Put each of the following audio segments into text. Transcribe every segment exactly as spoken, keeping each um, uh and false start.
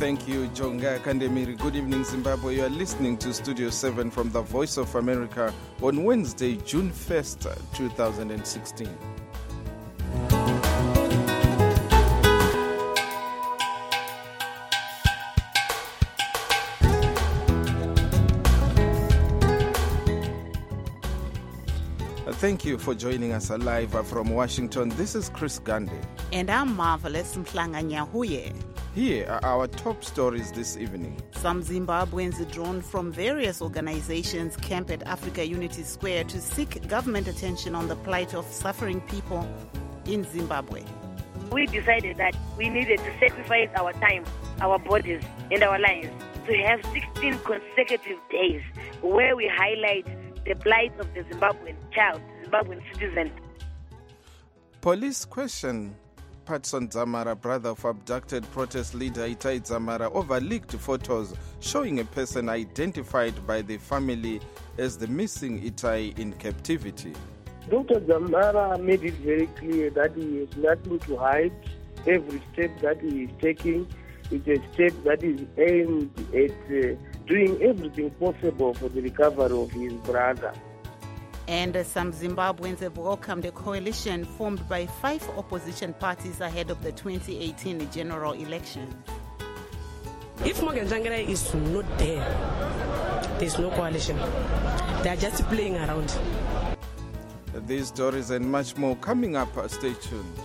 Thank you, Jonga Kandemiri. Good evening, Zimbabwe. You are listening to Studio seven from the Voice of America on Wednesday, June first, twenty sixteen. Thank you for joining us live from Washington. This is Chris Gandhi. And I'm Marvelous Mhlanga-Nyahuye. Here are our top stories this evening. Some Zimbabweans drawn from various organizations camp at Africa Unity Square to seek government attention on the plight of suffering people in Zimbabwe. We decided that we needed to sacrifice our time, our bodies, and our lives to have sixteen consecutive days where we highlight the plight of the Zimbabwean child, Zimbabwean citizen. Police question Patson Dzamara, brother of abducted protest leader Itai Dzamara, over leaked photos showing a person identified by the family as the missing Itai in captivity. Doctor Dzamara made it very clear that he has nothing to hide. Every step that he is taking is a step that is aimed at uh, doing everything possible for the recovery of his brother. And uh, some Zimbabweans have welcomed a coalition formed by five opposition parties ahead of the twenty eighteen general elections. If Morgan Tsvangirai is not there, there's no coalition. They are just playing around. These stories and much more coming up. Stay tuned.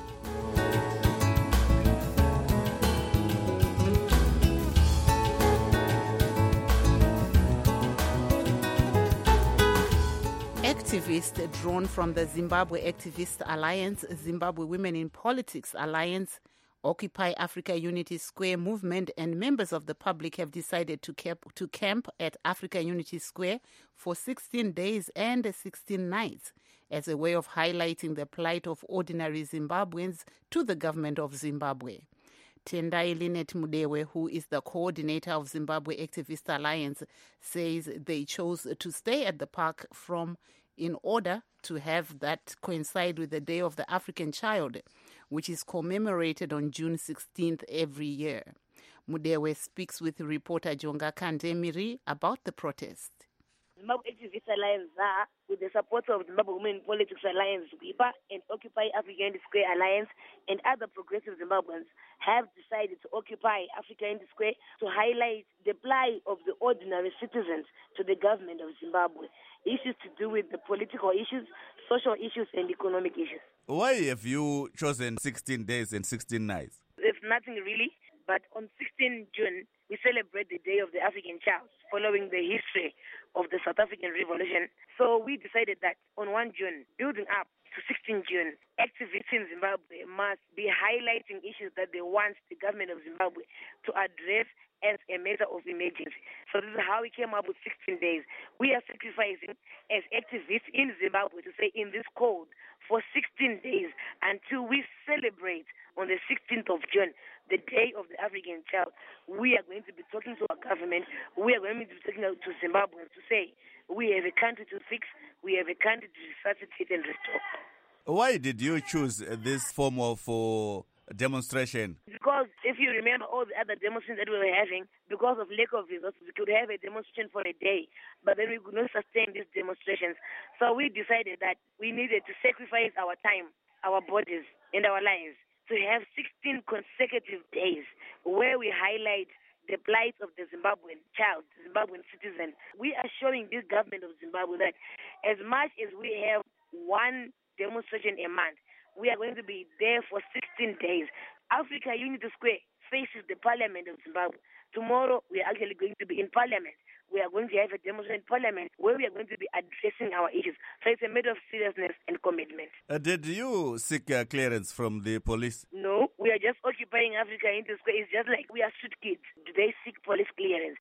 Activists drawn from the Zimbabwe Activist Alliance, Zimbabwe Women in Politics Alliance, Occupy Africa Unity Square movement, and members of the public have decided to camp, to camp at Africa Unity Square for sixteen days and sixteen nights as a way of highlighting the plight of ordinary Zimbabweans to the government of Zimbabwe. Tendai Linet Mudewe, who is the coordinator of Zimbabwe Activist Alliance, says they chose to stay at the park from in order to have that coincide with the Day of the African Child, which is commemorated on June sixteenth every year. Mudewe speaks with reporter Jonga Kandemiri about the protest. Zimbabwe Activist Alliance, with the support of Zimbabwe Women in Politics Alliance, W I P A, and Occupy Africa Unity Square Alliance, and other progressive Zimbabweans, have decided to occupy Africa Unity Square to highlight the plight of the ordinary citizens to the government of Zimbabwe. Issues to do with the political issues, social issues, and economic issues. Why have you chosen sixteen days and sixteen nights? There's nothing really, but on sixteenth June, we celebrate the Day of the African Child, following the history of the South African Revolution. So we decided that on first June, building up to sixteenth June, activists in Zimbabwe must be highlighting issues that they want the government of Zimbabwe to address as a matter of emergency. So this is how we came up with sixteen days. We are sacrificing as activists in Zimbabwe to say in this code for sixteen days until we celebrate on the sixteenth of June, the Day of the African Child. We are going to be talking to our government. We are going to be talking to Zimbabweans to say we have a country to fix, we have a country to resuscitate and restore. Why did you choose this form of uh, demonstration? Because if you remember all the other demonstrations that we were having, because of lack of resources, we could have a demonstration for a day, but then we could not sustain these demonstrations. So we decided that we needed to sacrifice our time, our bodies, and our lives to have sixteen consecutive days where we highlight the plight of the Zimbabwean child, the Zimbabwean citizen. We are showing this government of Zimbabwe that as much as we have one demonstration a month, we are going to be there for sixteen days. Africa Unity Square faces the Parliament of Zimbabwe. Tomorrow, we are actually going to be in Parliament. We are going to have a demonstration in Parliament where we are going to be addressing our issues. So it's a matter of seriousness and commitment. Uh, did you seek uh, clearance from the police? No, we are just occupying Africa Unity Square. It's just like we are street kids. Do they seek police clearance?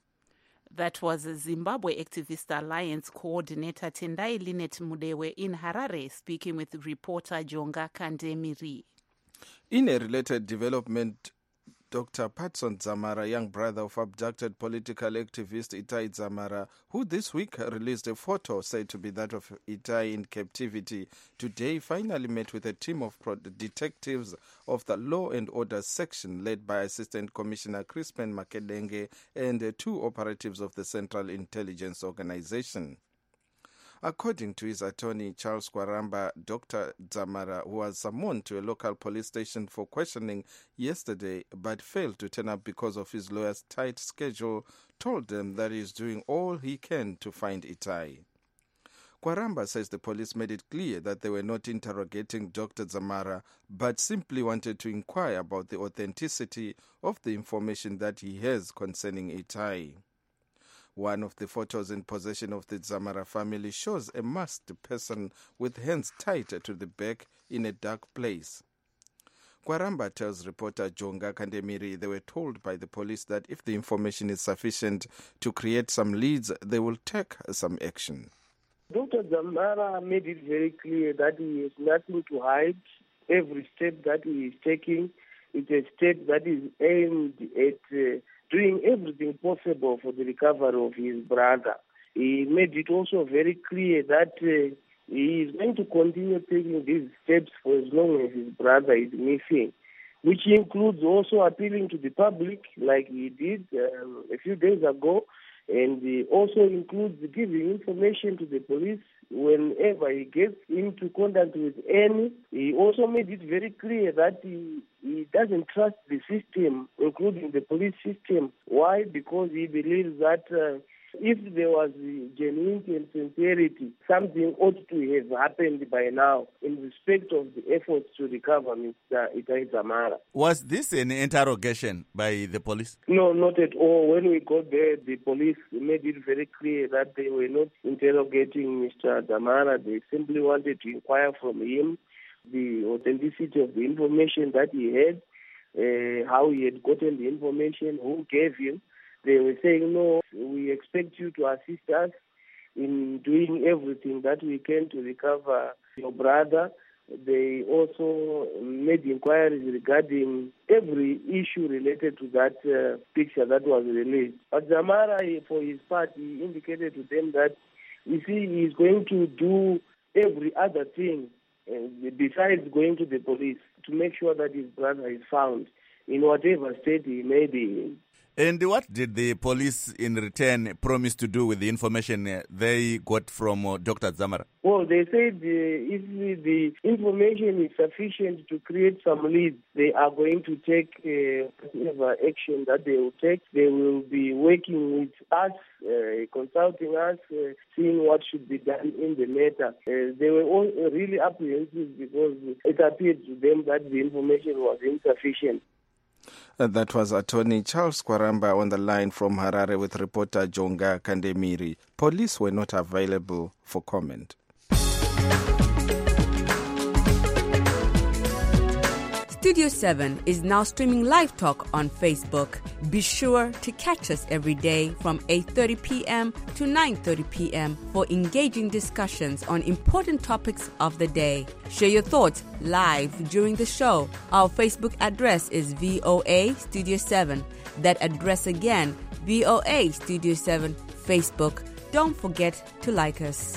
That was the Zimbabwe Activist Alliance coordinator Tendai Linet Mudewe in Harare, speaking with reporter Jonga Kandemiri. In a related development, Doctor Patson Dzamara, young brother of abducted political activist Itai Dzamara, who this week released a photo said to be that of Itai in captivity, today finally met with a team of detectives of the Law and Order section led by Assistant Commissioner Crispin Makelenge and two operatives of the Central Intelligence Organization. According to his attorney, Charles Kwaramba, Doctor Dzamara, who was summoned to a local police station for questioning yesterday but failed to turn up because of his lawyer's tight schedule, told them that he is doing all he can to find Itai. Kwaramba says the police made it clear that they were not interrogating Doctor Dzamara but simply wanted to inquire about the authenticity of the information that he has concerning Itai. One of the photos in possession of the Dzamara family shows a masked person with hands tied to the back in a dark place. Kwaramba tells reporter Jonga Kandemiri they were told by the police that if the information is sufficient to create some leads, they will take some action. Doctor Dzamara made it very clear that he has nothing to hide. Every step that he is taking is a step that is aimed at uh, doing everything possible for the recovery of his brother. He made it also very clear that uh, he is going to continue taking these steps for as long as his brother is missing, which includes also appealing to the public like he did um, a few days ago, and it also includes giving information to the police whenever he gets into contact with any. He also made it very clear that he, he doesn't trust the system, including the police system. Why? Because he believes that uh, if there was genuinity and sincerity, something ought to have happened by now in respect of the efforts to recover Mister Itai Dzamara. Was this an interrogation by the police? No, not at all. When we got there, the police made it very clear that they were not interrogating Mister Dzamara. They simply wanted to inquire from him the authenticity of the information that he had, uh, how he had gotten the information, who gave him. They were saying, no, we expect you to assist us in doing everything that we can to recover your brother. They also made inquiries regarding every issue related to that uh, picture that was released. But Dzamara, for his part, he indicated to them that, you see, he is going to do every other thing uh, besides going to the police to make sure that his brother is found in whatever state he may be in. And what did the police in return promise to do with the information they got from uh, Doctor Dzamara? Well, they said uh, if the information is sufficient to create some leads, they are going to take uh, whatever action that they will take. They will be working with us, uh, consulting us, uh, seeing what should be done in the matter. Uh, they were all really apprehensive because it appeared to them that the information was insufficient. Uh, that was attorney Charles Kwaramba on the line from Harare with reporter Jonga Kandemiri. Police were not available for comment. Studio seven is now streaming live talk on Facebook. Be sure to catch us every day from eight thirty p.m. to nine thirty p.m. for engaging discussions on important topics of the day. Share your thoughts live during the show. Our Facebook address is V O A Studio seven. That address again, V O A Studio seven, Facebook. Don't forget to like us.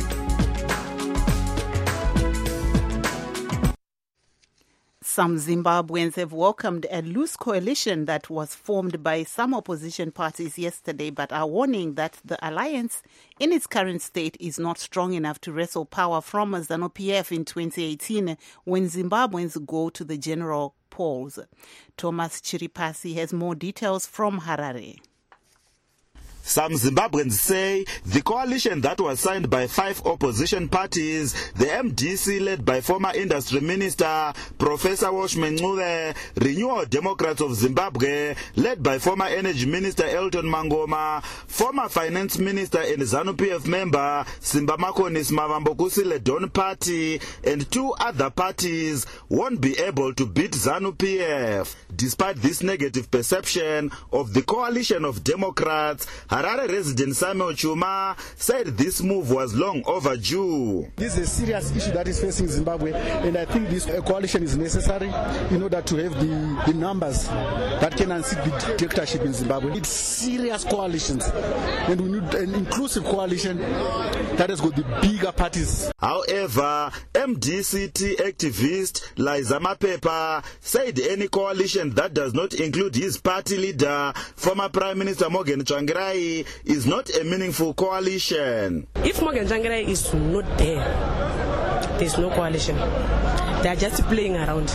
Some Zimbabweans have welcomed a loose coalition that was formed by some opposition parties yesterday, but are warning that the alliance in its current state is not strong enough to wrestle power from ZANU-P F in twenty eighteen when Zimbabweans go to the general polls. Thomas Chiripasi has more details from Harare. Some Zimbabweans say the coalition that was signed by five opposition parties, the M D C led by former Industry Minister Professor Washman Ncube, Renewal Democrats of Zimbabwe led by former Energy Minister Elton Mangoma, former Finance Minister and ZANU-P F member Simba Makonis Mavambokusile Don Party, and two other parties won't be able to beat ZANU-P F. Despite this negative perception of the coalition of Democrats, Harare resident Samuel Chuma said this move was long overdue. This is a serious issue that is facing Zimbabwe, and I think this coalition is necessary in order to have the, the numbers that can unseat the dictatorship in Zimbabwe. It's serious coalitions, and we need an inclusive coalition that has got the bigger parties. However, M D C T activist Liza Mapepa said any coalition that does not include his party leader, former Prime Minister Morgan Tsvangirai, is not a meaningful coalition. If Morgan Tsvangirai is not there, there's no coalition. They are just playing around.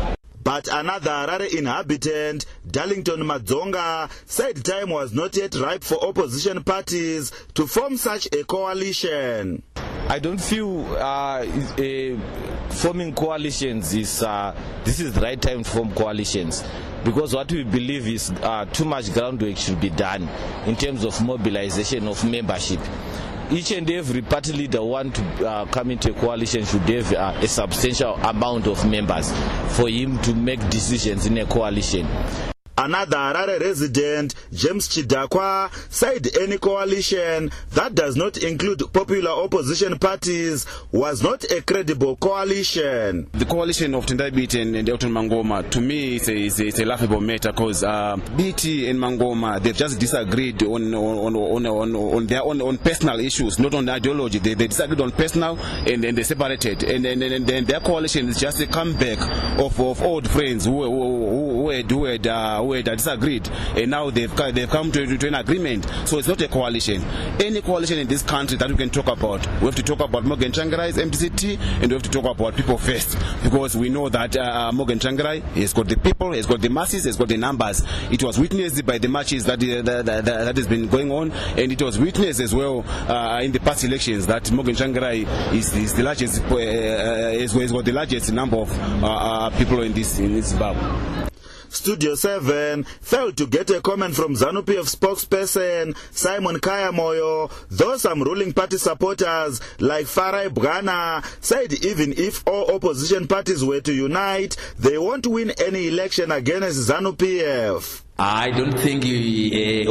But another Harare inhabitant, Darlington Madzonga, said time was not yet ripe for opposition parties to form such a coalition. I don't feel uh, uh, forming coalitions is uh, this is the right time to form coalitions, because what we believe is uh, too much groundwork should be done in terms of mobilization of membership. Each and every party leader want to uh, come into a coalition should have uh, a substantial amount of members for him to make decisions in a coalition. Another Harare resident, James Chidakwa, said any coalition that does not include popular opposition parties was not a credible coalition. The coalition of Tendai B T and, and Elton Mangoma, to me, it's a, it's a, it's a laughable matter, because uh, B T and Mangoma, they've just disagreed on on on on, on their own on personal issues, not on ideology. They, they disagreed on personal, and then they separated. And then and, and, and their coalition is just a comeback of, of old friends who who, who, who had who had. Uh, who had disagreed, and now they've they've come to, to an agreement. So it's not a coalition. Any coalition in this country that we can talk about, we have to talk about Morgan Tsvangirai's M D C T, and we have to talk about people first, because we know that uh, Morgan Tsvangirai has got the people, has got the masses, has got the numbers. It was witnessed by the matches that uh, that, that, that has been going on, and it was witnessed as well uh, in the past elections that Morgan Tsvangirai is, is the largest, uh, has, has got the largest number of uh, uh, people in this in Zimbabwe. Studio seven failed to get a comment from ZANU-P F spokesperson Simon Kayamoyo, though some ruling party supporters like Farai Bwana said even if all opposition parties were to unite, they won't win any election against ZANU-P F. I don't think uh,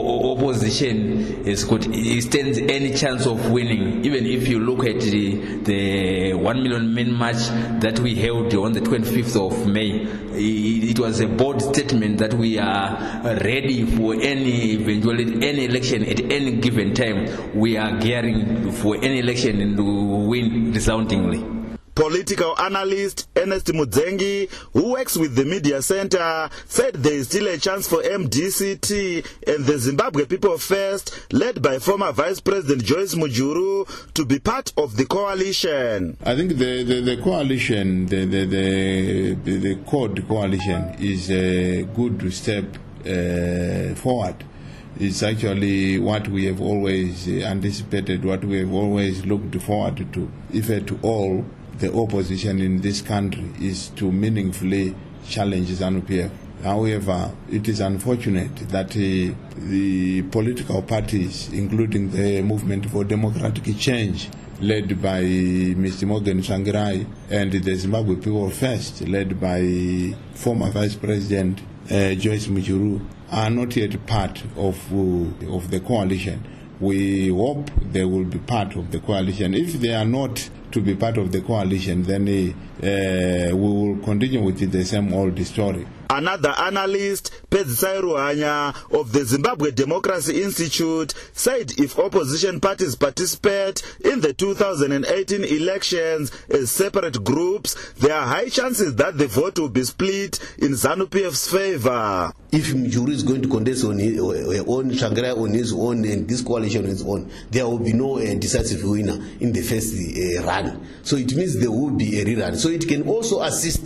opposition is good, stands any chance of winning. Even if you look at the, the one million men march that we held on the twenty-fifth of May, it, it was a bold statement that we are ready for any eventuality, any election at any given time. We are gearing for any election and to win resoundingly. Political analyst Ernest Mudzengi, who works with the Media Center, said there is still a chance for M D C T and the Zimbabwe People First, led by former Vice President Joyce Mujuru, to be part of the coalition. I think the, the, the coalition, the, the, the, the, the CORD coalition, is a good step uh, forward. It's actually what we have always anticipated, what we have always looked forward to. If at all, the opposition in this country is to meaningfully challenge ZANU-P F. However, it is unfortunate that uh, the political parties, including the Movement for Democratic Change, led by Mister Morgan Tsvangirai, and the Zimbabwe People First, led by former Vice President uh, Joyce Mujuru, are not yet part of, uh, of the coalition. We hope they will be part of the coalition. If they are not to be part of the coalition, then uh, we will continue with the same old story. Another analyst, Pedzisai Ruhanya of the Zimbabwe Democracy Institute, said if opposition parties participate in the two thousand eighteen elections as separate groups, there are high chances that the vote will be split in ZANU-P F's favor. If Mujuru is going to contest on his own, Tsvangirai on his own, and this coalition on its own, there will be no uh, decisive winner in the first uh, run. So it means there will be a rerun. So it can also assist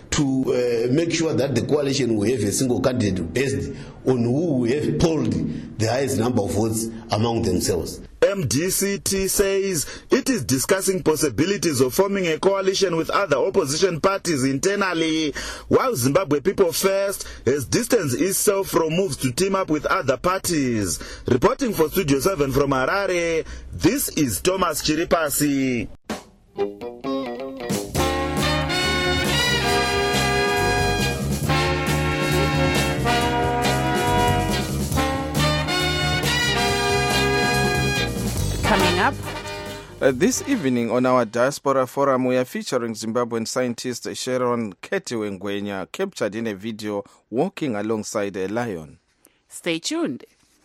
to uh, make sure that the coalition will have a single candidate based on who will have polled the highest number of votes among themselves. M D C T says it is discussing possibilities of forming a coalition with other opposition parties internally, while Zimbabwe People First has distanced itself from moves to team up with other parties. Reporting for Studio seven from Harare, this is Thomas Chiripasi. up. Uh, this evening on our Diaspora Forum, we are featuring Zimbabwean scientist Sharon Ketiwe-Ngwenya, captured in a video walking alongside a lion. Stay tuned.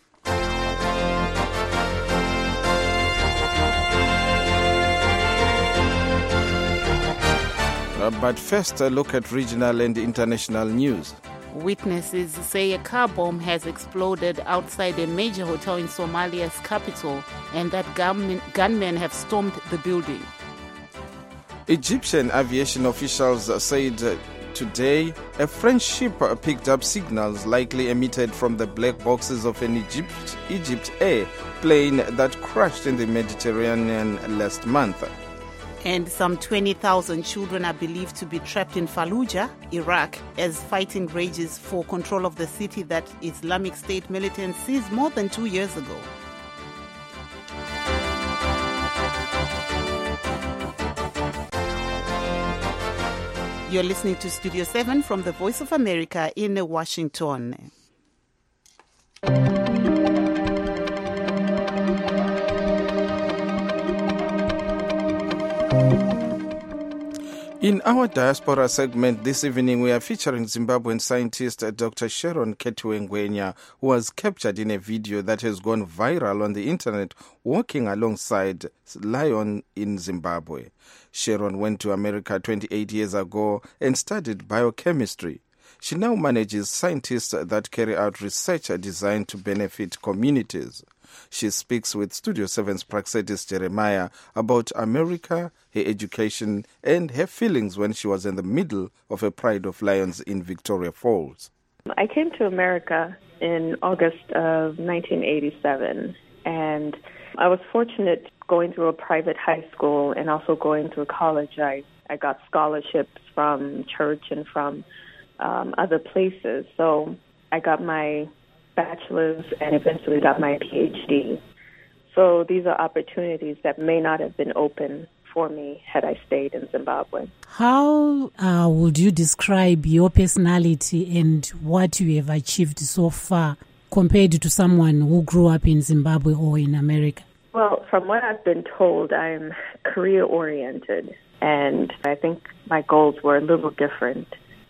Uh, but first, a look at regional and international news. Witnesses say a car bomb has exploded outside a major hotel in Somalia's capital and that gunmen, gunmen have stormed the building. Egyptian aviation officials said today a French ship picked up signals likely emitted from the black boxes of an Egypt, Egypt Air plane that crashed in the Mediterranean last month. And some twenty thousand children are believed to be trapped in Fallujah, Iraq, as fighting rages for control of the city that Islamic State militants seized more than two years ago. You're listening to Studio seven from the Voice of America in Washington. In our Diaspora segment this evening, we are featuring Zimbabwean scientist Doctor Sharon Ketiwe-Ngwenya, who was captured in a video that has gone viral on the internet walking alongside lion in Zimbabwe. Sharon went to America twenty-eight years ago and studied biochemistry. She now manages scientists that carry out research designed to benefit communities. She speaks with Studio seven's Praxedis Jeremiah about America, her education, and her feelings when she was in the middle of a Pride of Lions in Victoria Falls. I came to America in August of nineteen eighty-seven, and I was fortunate going through a private high school and also going through college. I, I got scholarships from church and from um, other places. So I got my bachelor's and eventually got my P H D. So these are opportunities that may not have been open for me had I stayed in Zimbabwe. How uh, would you describe your personality and what you have achieved so far compared to someone who grew up in Zimbabwe or in America? Well, from what I've been told, I'm career-oriented, and I think my goals were a little different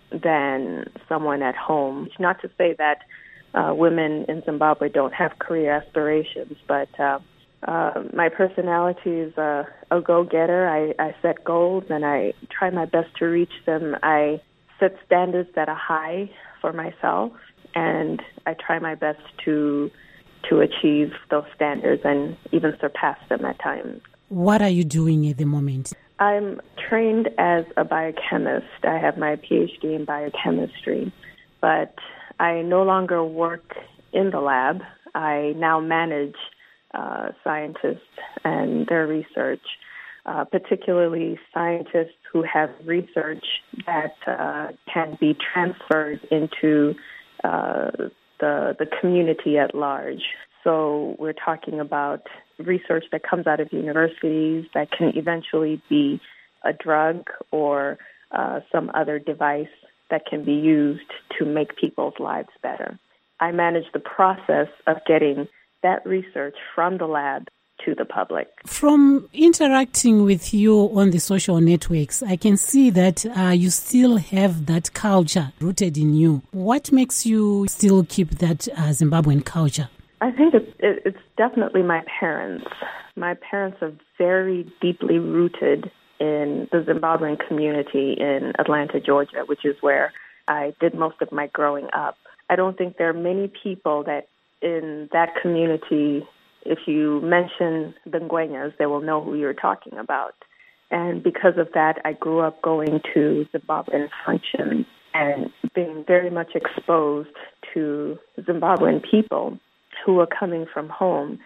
than someone at home. Not to say that Uh, women in Zimbabwe don't have career aspirations, but uh, uh, my personality is a, a go-getter. I, I set goals and I try my best to reach them. I set standards that are high for myself, and I try my best to to achieve those standards and even surpass them at times. What are you doing at the moment? I'm trained as a biochemist. I have my P H D in biochemistry, but I no longer work in the lab. I now manage uh, scientists and their research, uh, particularly scientists who have research that uh, can be transferred into uh, the the community at large. So we're talking about research that comes out of universities that can eventually be a drug or uh, some other device that can be used to make people's lives better. I manage the process of getting that research from the lab to the public. From interacting with you on the social networks, I can see that uh, you still have that culture rooted in you. What makes you still keep that uh, Zimbabwean culture? I think it's, it's definitely my parents. My parents are very deeply rooted in the Zimbabwean community in Atlanta, Georgia, which is where I did most of my growing up. I don't think there are many people that in that community, if you mention the Ngwenyas, they will know who you're talking about. And because of that, I grew up going to Zimbabwean functions and being very much exposed to Zimbabwean people who were coming from home,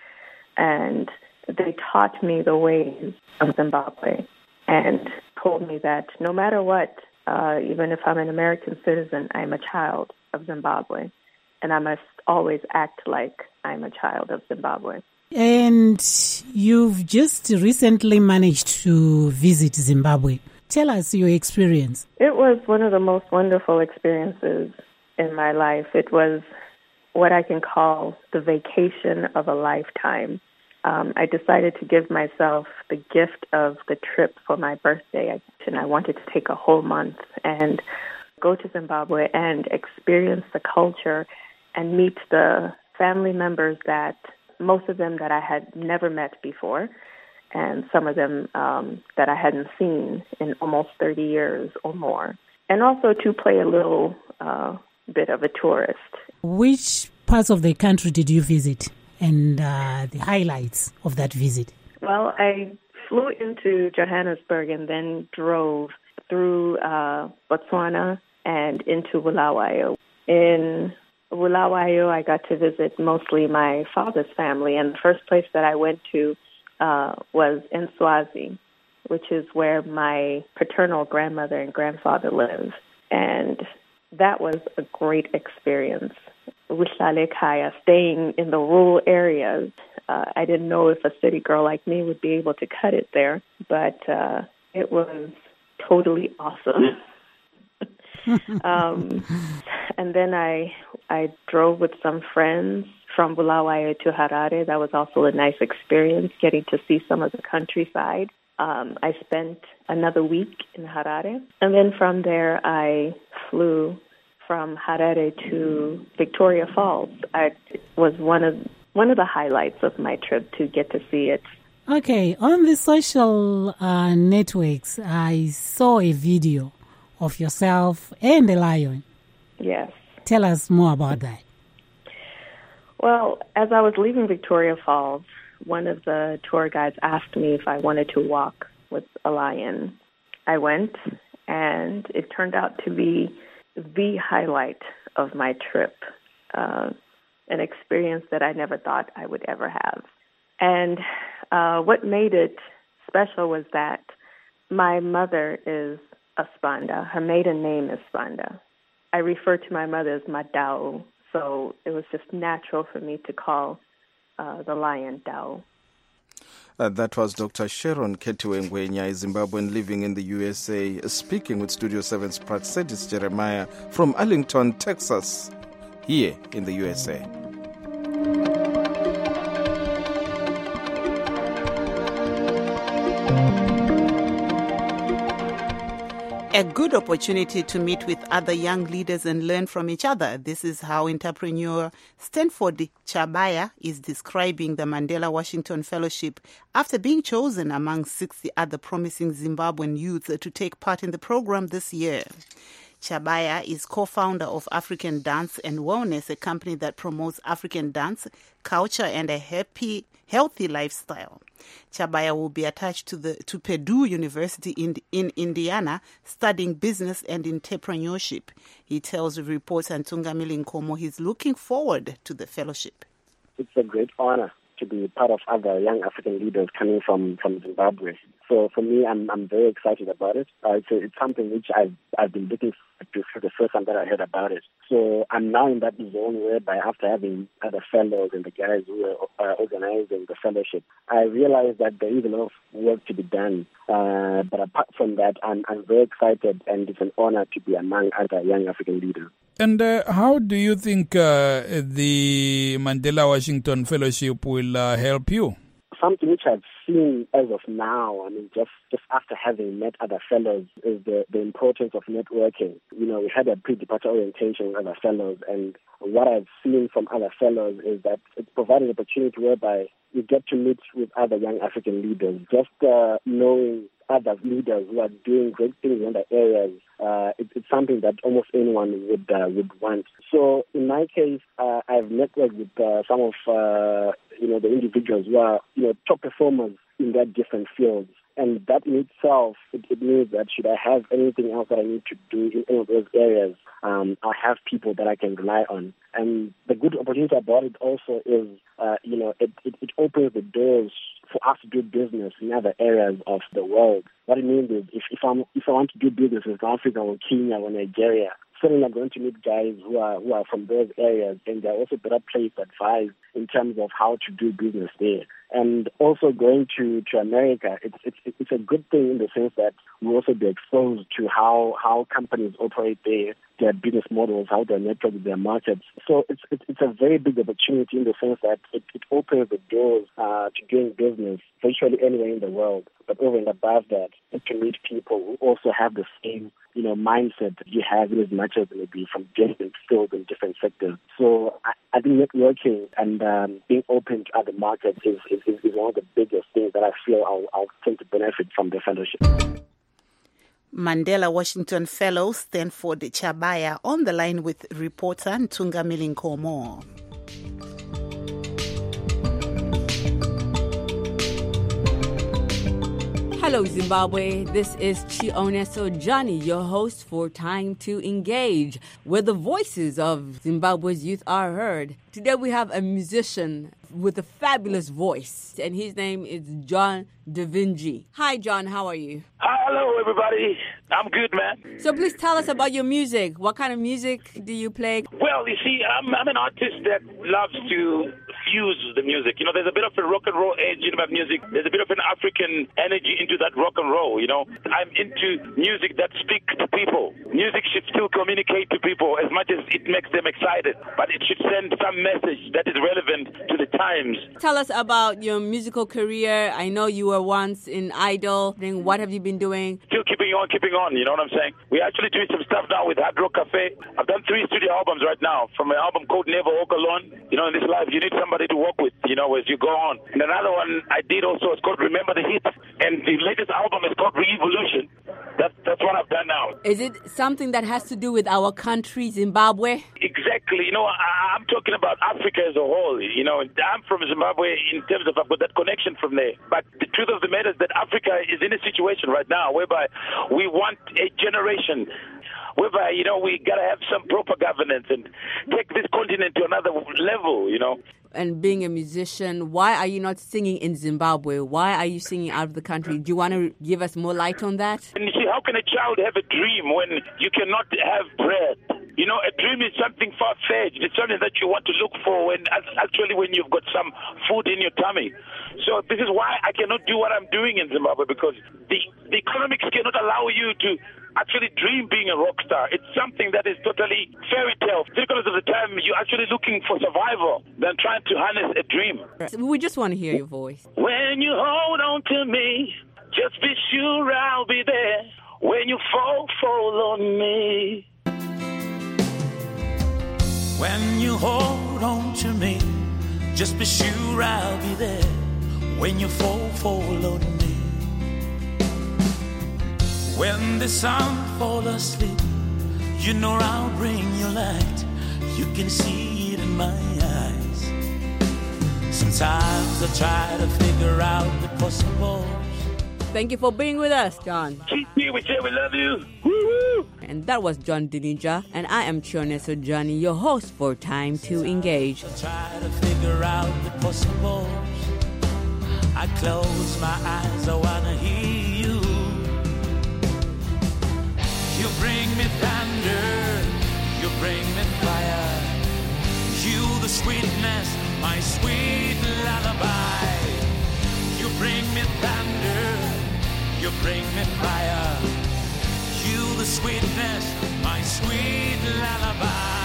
and they taught me the ways of Zimbabwe and told me that no matter what, uh, even if I'm an American citizen, I'm a child of Zimbabwe, and I must always act like I'm a child of Zimbabwe. And you've just recently managed to visit Zimbabwe. Tell us your experience. It was one of the most wonderful experiences in my life. It was what I can call the vacation of a lifetime. um, I decided to give myself the gift of the trip for my birthday. And I wanted to take a whole month and go to Zimbabwe and experience the culture and meet the family members that, most of them that I had never met before, and some of them um, that I hadn't seen in almost thirty years or more. And also to play a little uh, bit of a tourist. Which parts of the country did you visit, and uh, the highlights of that visit? Well, I flew into Johannesburg and then drove through uh, Botswana and into Bulawayo. In Bulawayo, I got to visit mostly my father's family, and the first place that I went to uh, was in Swazi, which is where my paternal grandmother and grandfather live. And that was a great experience. Staying in the rural areas. Uh, I didn't know if a city girl like me would be able to cut it there, but uh, it was totally awesome. um, and then I I drove with some friends from Bulawayo to Harare. That was also a nice experience, getting to see some of the countryside. Um, I spent another week in Harare. And then from there, I flew from Harare to Victoria Falls. I, it was one of one of the highlights of my trip to get to see it. Okay, on the social uh, networks, I saw a video of yourself and the lion. Yes. Tell us more about that. Well, as I was leaving Victoria Falls, one of the tour guides asked me if I wanted to walk with a lion. I went, and it turned out to be the highlight of my trip, uh, an experience that I never thought I would ever have. And uh, what made it special was that my mother is a Spanda. Her maiden name is Spanda. I refer to my mother as Madao, so it was just natural for me to call uh, the lion Dao. Uh, that was Doctor Sharon Ketiwengwenya, a Zimbabwean living in the U S A, speaking with Studio seven's Praxedis Jeremiah from Arlington, Texas, here in the U S A. A good opportunity to meet with other young leaders and learn from each other. This is how entrepreneur Stanford Chabaya is describing the Mandela Washington Fellowship after being chosen among sixty other promising Zimbabwean youths to take part in the program this year. Chabaya is co-founder of African Dance and Wellness, a company that promotes African dance, culture, and a happy, healthy lifestyle. Chabaya will be attached to the to Purdue University in in Indiana, studying business and entrepreneurship. He tells reporter Ntungamili Nkomo he's looking forward to the fellowship. It's a great honor to be part of other young African leaders coming from, from Zimbabwe. So for me, I'm I'm very excited about it. Uh, it's, a, it's something which I've, I've been looking to for the first time that I heard about it. So I'm now in that zone whereby after having other fellows and the guys who are uh, organizing the fellowship, I realized that there is a lot of work to be done. Uh, but apart from that, I'm, I'm very excited, and it's an honor to be among other young African leaders. And uh, how do you think uh, the Mandela Washington Fellowship will uh, help you? Something which I've seen as of now, I mean, just, just after having met other fellows, is the, the importance of networking. You know, we had a pre-departure orientation with other fellows, and what I've seen from other fellows is that it's provided an opportunity whereby you get to meet with other young African leaders. Just uh, knowing other leaders who are doing great things in other areas, uh, it, it's something that almost anyone would uh, would want. So in my case, uh, I've networked with uh, some of uh, you know the individuals who are you know top performers in their different fields. And that in itself, it, it means that should I have anything else that I need to do in any of those areas, um, I have people that I can rely on. And the good opportunity about it also is, uh, you know, it, it, it opens the doors for us to do business in other areas of the world. What it means is if, if, I'm, if I want to do business in South Africa or Kenya or Nigeria, certainly I'm going to meet guys who are who are from those areas, and they're also better placed to advise in terms of how to do business there. And also going to, to America, it's, it's it's a good thing in the sense that we'll also be exposed to how, how companies operate their, their business models, how they network their markets. So it's, it's it's a very big opportunity in the sense that it, it opens the doors uh, to doing business virtually anywhere in the world. But over and above that, it can meet people who also have the same, you know, mindset that you have, in as much as maybe from different fields and different sectors. So I, I think networking and um, being open to other markets is, is, is one of the biggest things that I feel I'll, I'll tend to benefit from the fellowship. Mandela Washington Fellow Stanford Chabaya on the line with reporter Ntunga Milinkomo. Hello, Zimbabwe. This is Chioneso Johnny, your host for Time to Engage, where the voices of Zimbabwe's youth are heard. Today we have a musician with a fabulous voice, and his name is John DaVinci. Hi, John. How are you? Hello, everybody. I'm good, man. So please tell us about your music. What kind of music do you play? Well, you see, I'm, I'm an artist that loves to fuse the music. You know, there's a bit of a rock and roll edge in my music. There's a bit of an African energy into that rock and roll, you know. I'm into music that speaks to people. Music should still communicate to people as much as it makes them excited, but it should send some message that is relevant to the times. Tell us about your musical career. I know you were once in Idol. Then what have you been doing? Still keeping on, keeping on, you know what I'm saying? We're actually doing some stuff now with Hard Rock Cafe. I've done three studio albums right now, from an album called Never Walk Alone. You know, in this life, you need somebody to work with, you know, as you go on. And another one I did also, it's called Remember the Hits. And the latest album is called Re-Evolution. That, that's what I've done now. Is it something that has to do with our country, Zimbabwe? Exactly. You know, I, I'm talking about Africa as a whole. You know, I'm from Zimbabwe in terms of I've got that connection from there. But the truth of the matter is that Africa is in a situation right now whereby we want a generation whereby, you know, we got to have some proper governance and take this continent to another level, you know. And being a musician, why are you not singing in Zimbabwe? Why are you singing out of the country? Do you want to give us more light on that? And you see, how can a child have a dream when you cannot have bread? You know, a dream is something far-fetched. It's something that you want to look for when actually when you've got some food in your tummy. So this is why I cannot do what I'm doing in Zimbabwe, because the, the economics cannot allow you to actually dream being a rock star. It's something that is totally fairy tale. Because of the time, you're actually looking for survival than trying to harness a dream. We just want to hear your voice. When you hold on to me, just be sure I'll be there. When you fall, fall on me. When you hold on to me, just be sure I'll be there. When you fall, fall on me. When the sun falls asleep, you know I'll bring you light. You can see it in my eyes. Sometimes I try to figure out the possible. Thank you for being with us, John. Keep me, we say we love you. Woo-hoo. And that was John Dillinja, and I am Chioneso Johnny, your host for Time to Engage. I try to figure out the possible. I close my eyes, I wanna hear you. You bring me thunder, you bring me fire. You the sweetness, my sweet lullaby. You bring me thunder, you bring me fire. You the sweetness, my sweet lullaby.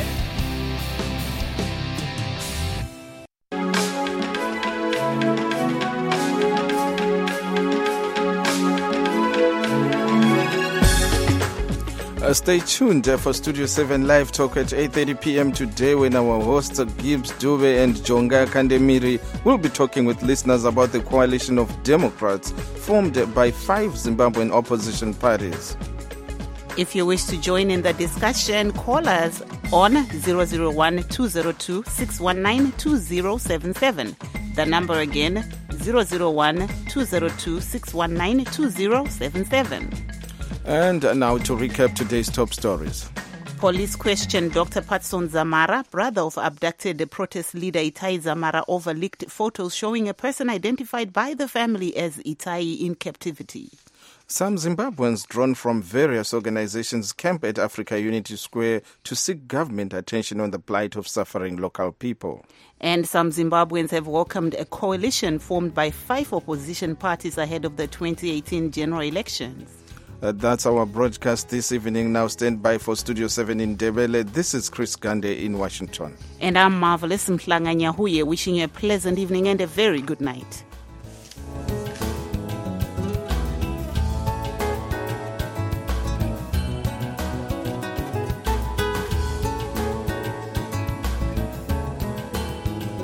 Uh, stay tuned uh, for Studio seven Live Talk at eight thirty p.m. today, when our hosts uh, Gibbs Dube and Jonga Kandemiri will be talking with listeners about the coalition of Democrats formed uh, by five Zimbabwean opposition parties. If you wish to join in the discussion, call us on zero zero one, two zero two, six one nine, two zero seven seven. The number again, zero zero one, two zero two, six one nine, two zero seven seven. And now to recap today's top stories. Police question Doctor Patson Dzamara, brother of abducted protest leader Itai Dzamara, over leaked photos showing a person identified by the family as Itai in captivity. Some Zimbabweans drawn from various organizations camp at Africa Unity Square to seek government attention on the plight of suffering local people. And some Zimbabweans have welcomed a coalition formed by five opposition parties ahead of the twenty eighteen general elections. Uh, that's our broadcast this evening. Now stand by for Studio seven in Ndebele. This is Chris Gande in Washington. And I'm Marvelous Mhlanga Nyahuye, wishing you a pleasant evening and a very good night.